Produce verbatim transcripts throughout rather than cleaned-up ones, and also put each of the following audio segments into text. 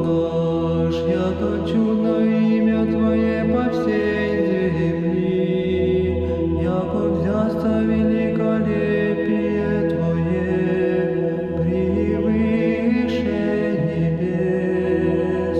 наш, яко чудно имя Твое по всей земли, яко взясто великолепие Твое превыше небес.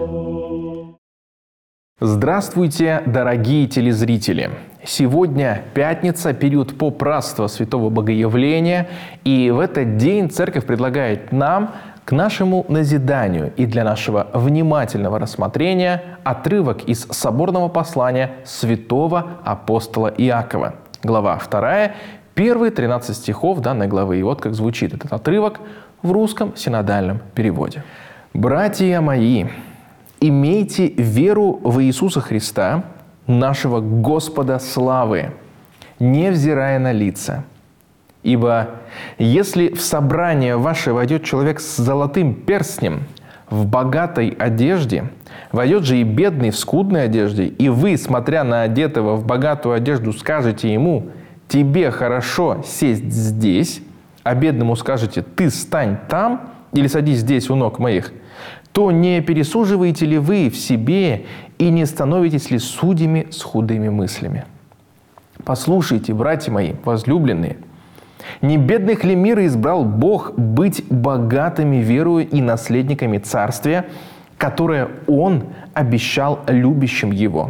Здравствуйте, дорогие телезрители! Сегодня пятница, период попраства Святого Богоявления, и в этот день Церковь предлагает нам к нашему назиданию и для нашего внимательного рассмотрения отрывок из соборного послания святого апостола Иакова. Глава вторая, первые тринадцать стихов данной главы. И вот как звучит этот отрывок в русском синодальном переводе. «Братья мои, имейте веру в Иисуса Христа, нашего Господа славы, невзирая на лица. Ибо если в собрание ваше войдет человек с золотым перстнем, в богатой одежде, войдет же и бедный в скудной одежде, и вы, смотря на одетого в богатую одежду, скажете ему: тебе хорошо сесть здесь, а бедному скажете: ты стань там или садись здесь у ног моих, то не пересуживаете ли вы в себе и не становитесь ли судьями с худыми мыслями? Послушайте, братья мои, возлюбленные, не бедных ли мира избрал Бог быть богатыми верою и наследниками Царствия, которое Он обещал любящим Его?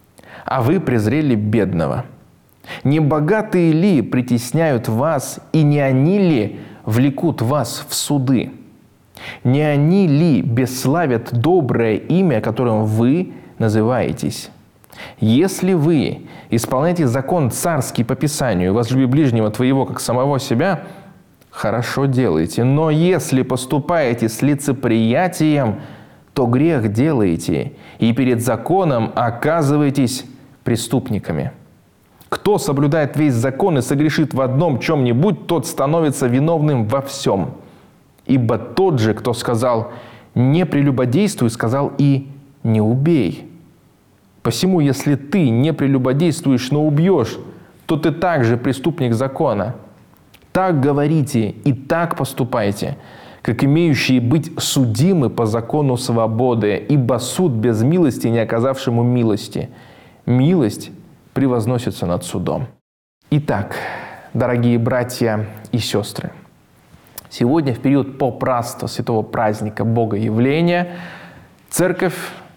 А вы презрели бедного. Не богатые ли притесняют вас, и не они ли влекут вас в суды? Не они ли бесславят доброе имя, которым вы называетесь? Если вы исполняете закон царский по Писанию, возлюби ближнего твоего, как самого себя, хорошо делаете. Но если поступаете с лицеприятием, то грех делаете, и перед законом оказываетесь преступниками. Кто соблюдает весь закон и согрешит в одном чем-нибудь, тот становится виновным во всем. Ибо тот же, кто сказал «не прелюбодействуй», сказал и «не убей». Посему, если ты не прелюбодействуешь, но убьешь, то ты также преступник закона. Так говорите и так поступайте, как имеющие быть судимы по закону свободы, ибо суд без милости, не оказавшему милости. Милость превозносится над судом. Итак, дорогие братья и сестры, сегодня, в период попраства святого праздника Богоявления, Церковь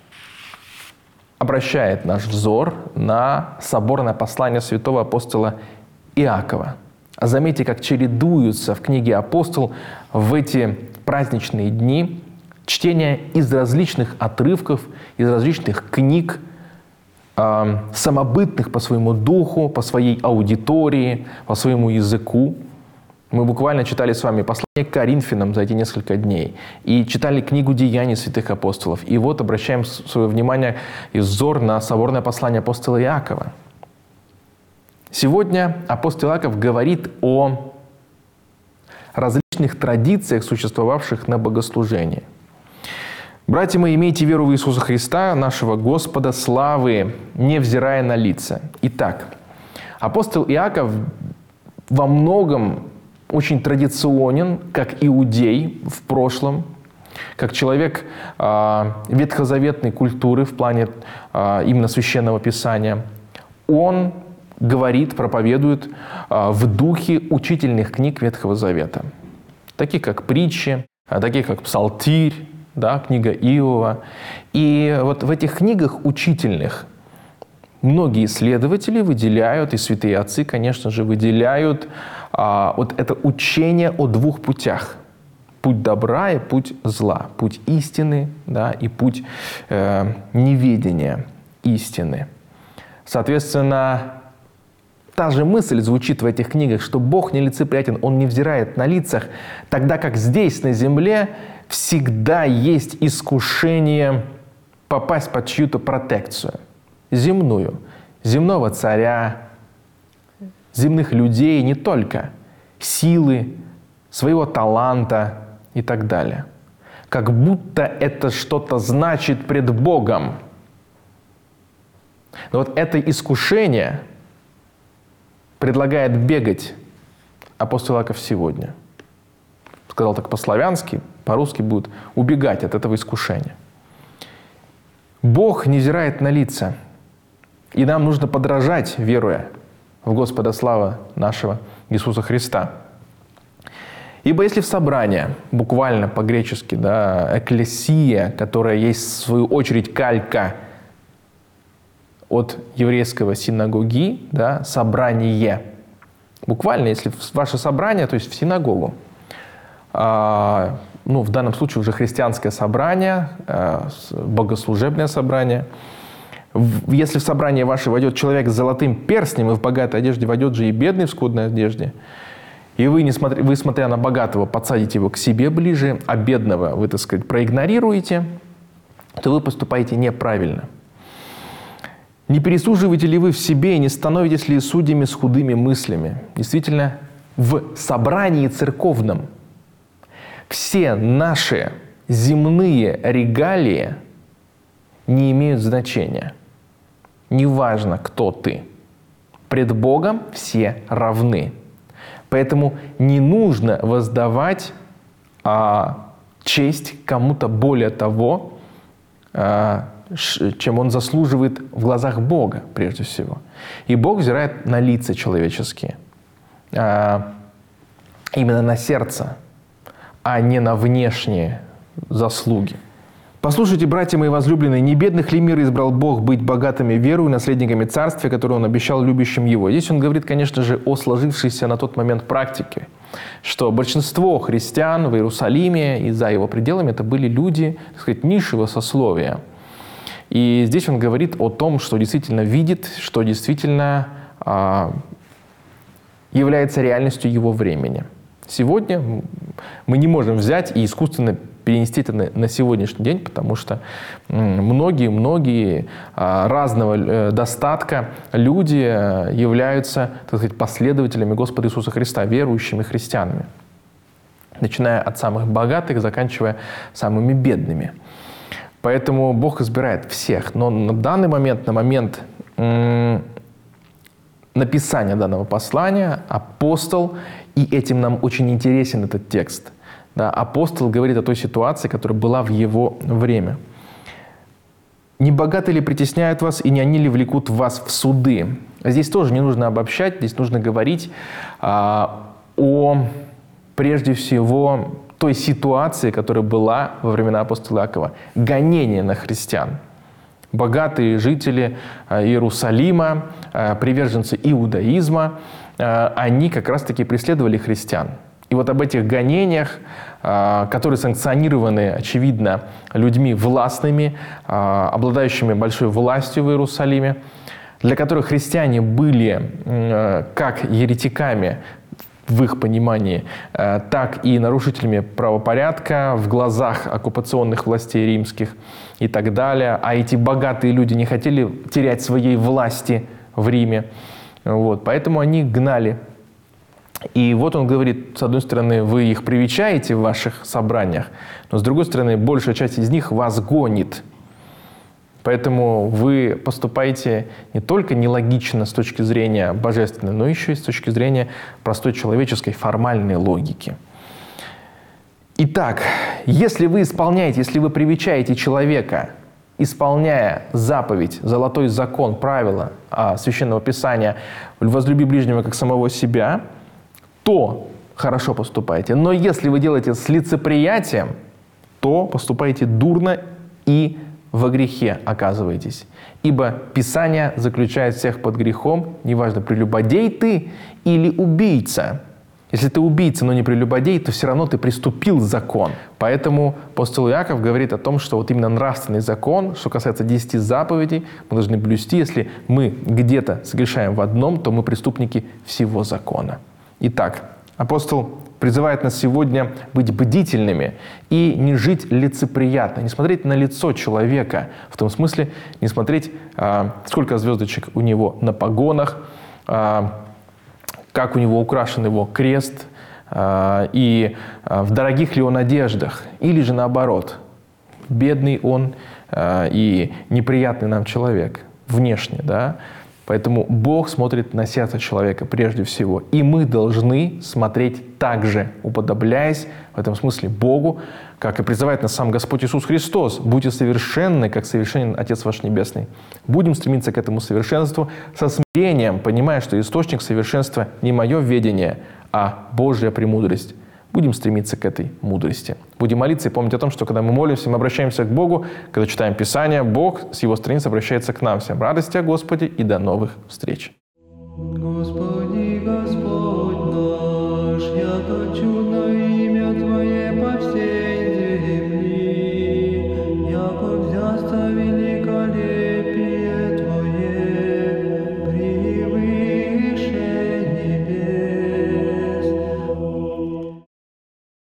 обращает наш взор на соборное послание святого апостола Иакова. Заметьте, как чередуются в книге «Апостол» в эти праздничные дни чтения из различных отрывков, из различных книг, э, самобытных по своему духу, по своей аудитории, по своему языку. Мы буквально читали с вами послание к Коринфянам за эти несколько дней. И читали книгу «Деяний святых апостолов». И вот обращаем свое внимание и взор на соборное послание апостола Иакова. Сегодня апостол Иаков говорит о различных традициях, существовавших на богослужении. «Братья мои, имейте веру в Иисуса Христа, нашего Господа славы, невзирая на лица». Итак, апостол Иаков во многом очень традиционен, как иудей в прошлом, как человек э, ветхозаветной культуры в плане э, именно Священного Писания. Он говорит, проповедует э, в духе учительных книг Ветхого Завета, таких как притчи, таких как Псалтирь, да, книга Иова. И вот в этих книгах учительных многие исследователи выделяют, и святые отцы, конечно же, выделяют а, вот это учение о двух путях. Путь добра и путь зла. Путь истины, да, и путь э, неведения истины. Соответственно, та же мысль звучит в этих книгах, что Бог нелицеприятен, Он не взирает на лицах, тогда как здесь, на земле, всегда есть искушение попасть под чью-то протекцию. Земную, земного царя, земных людей, не только, силы, своего таланта и так далее. Как будто это что-то значит пред Богом. Но вот это искушение предлагает бегать апостол Иаков сегодня. сказал так по-славянски, по-русски будет убегать от этого искушения. Бог не взирает на лица, и нам нужно подражать, веруя в Господа славы нашего Иисуса Христа. Ибо если в собрание, буквально по-гречески, да, экклесия, которая есть в свою очередь калька от еврейского синагоги, да, собрание, буквально, если в ваше собрание, то есть в синагогу, а, ну, в данном случае уже христианское собрание, а, богослужебное собрание, в, если в собрание ваше войдет человек с золотым перстнем и в богатой одежде, войдет же и бедный в скудной одежде, и вы, несмотря, вы, смотря на богатого, подсадите его к себе ближе, а бедного вы, так сказать, проигнорируете, то вы поступаете неправильно. Не пересуживаете ли вы в себе и не становитесь ли судьями с худыми мыслями? Действительно, в собрании церковном все наши земные регалии не имеют значения. Неважно, кто ты. Пред Богом все равны. Поэтому не нужно воздавать а, честь кому-то более того, а, чем он заслуживает в глазах Бога, прежде всего. И Бог взирает на лица человеческие, а, именно на сердце, а не на внешние заслуги. «Послушайте, братья мои возлюбленные, не бедных ли мир избрал Бог быть богатыми верою, наследниками царствия, которое Он обещал любящим Его?» Здесь он говорит, конечно же, о сложившейся на тот момент практике, что большинство христиан в Иерусалиме и за его пределами это были люди, так сказать, низшего сословия. И здесь он говорит о том, что действительно видит, что действительно а, является реальностью его времени. Сегодня мы не можем взять и искусственно перенести это на, на сегодняшний день, потому что многие-многие а, разного достатка люди являются, так сказать, последователями Господа Иисуса Христа, верующими христианами, начиная от самых богатых, заканчивая самыми бедными. Поэтому Бог избирает всех. Но на данный момент, на момент м- написания данного послания, апостол, и этим нам очень интересен этот текст, да, апостол говорит о той ситуации, которая была в его время. «Не богаты ли притесняют вас, и не они ли влекут вас в суды?» Здесь тоже не нужно обобщать, здесь нужно говорить а, о, прежде всего, той ситуации, которая была во времена апостола Иакова. Гонение на христиан. Богатые жители Иерусалима, приверженцы иудаизма, они как раз-таки преследовали христиан. И вот об этих гонениях, которые санкционированы, очевидно, людьми властными, обладающими большой властью в Иерусалиме, для которых христиане были как еретиками, в их понимании, так и нарушителями правопорядка в глазах оккупационных властей римских и так далее. А эти богатые люди не хотели терять своей власти в Риме. Вот, поэтому они гнали. И вот он говорит, с одной стороны, вы их привечаете в ваших собраниях, но с другой стороны, большая часть из них вас гонит. Поэтому вы поступаете не только нелогично с точки зрения божественной, но еще и с точки зрения простой человеческой формальной логики. Итак, если вы исполняете, если вы привечаете человека, исполняя заповедь, золотой закон, правила Священного Писания «возлюби ближнего как самого себя», то хорошо поступаете. Но если вы делаете с лицеприятием, то поступаете дурно и во грехе оказываетесь. Ибо Писание заключает всех под грехом, неважно, прелюбодей ты или убийца. Если ты убийца, но не прелюбодей, то все равно ты приступил закон. Поэтому апостол Иаков говорит о том, что вот именно нравственный закон, что касается десяти заповедей, мы должны блюсти. Если мы где-то согрешаем в одном, то мы преступники всего закона. Итак, апостол призывает нас сегодня быть бдительными и не жить лицеприятно, не смотреть на лицо человека, в том смысле не смотреть, а, сколько звездочек у него на погонах, а, как у него украшен его крест, а, и а, в дорогих ли он одеждах, или же наоборот, бедный он а, и неприятный нам человек внешне, да. Поэтому Бог смотрит на сердце человека прежде всего. И мы должны смотреть так же, уподобляясь в этом смысле Богу, как и призывает нас сам Господь Иисус Христос. «Будьте совершенны, как совершенен Отец ваш Небесный». Будем стремиться к этому совершенству со смирением, понимая, что источник совершенства не мое ведение, а Божья премудрость. Будем стремиться к этой мудрости. Будем молиться и помнить о том, что когда мы молимся, мы обращаемся к Богу, когда читаем Писание, Бог с Его страниц обращается к нам. Всем радости о Господе и до новых встреч. Господи.